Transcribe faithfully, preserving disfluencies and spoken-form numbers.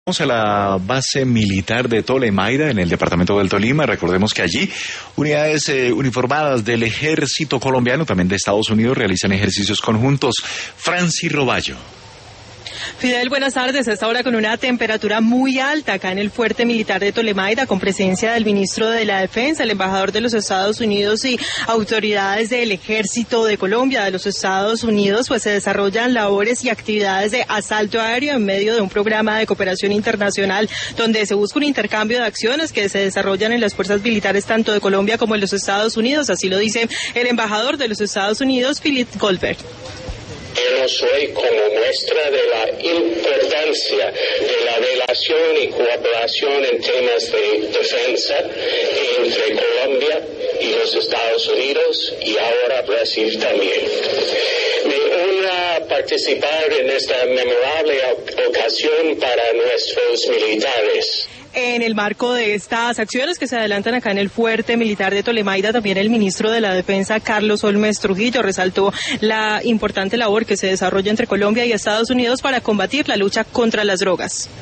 Vamos a la base militar de Tolemaida, en el departamento del Tolima. Recordemos que allí unidades eh, uniformadas del ejército colombiano, también de Estados Unidos, realizan ejercicios conjuntos. Franci Roballo. Fidel, buenas tardes. A esta hora con una temperatura muy alta acá en el fuerte militar de Tolemaida, con presencia del ministro de la Defensa, el embajador de los Estados Unidos y autoridades del Ejército de Colombia, de los Estados Unidos, pues se desarrollan labores y actividades de asalto aéreo en medio de un programa de cooperación internacional donde se busca un intercambio de acciones que se desarrollan en las fuerzas militares tanto de Colombia como en los Estados Unidos. Así lo dice el embajador de los Estados Unidos, Philip Goldberg. Vemos hoy como muestra de la importancia de la relación y cooperación en temas de defensa entre Colombia y los Estados Unidos y ahora Brasil también. Me honra participar en esta memorable ocasión para nuestros militares. En el marco de estas acciones que se adelantan acá en el fuerte militar de Tolemaida, también el ministro de la Defensa, Carlos Olmes Trujillo, resaltó la importante labor que se desarrolla entre Colombia y Estados Unidos para combatir la lucha contra las drogas.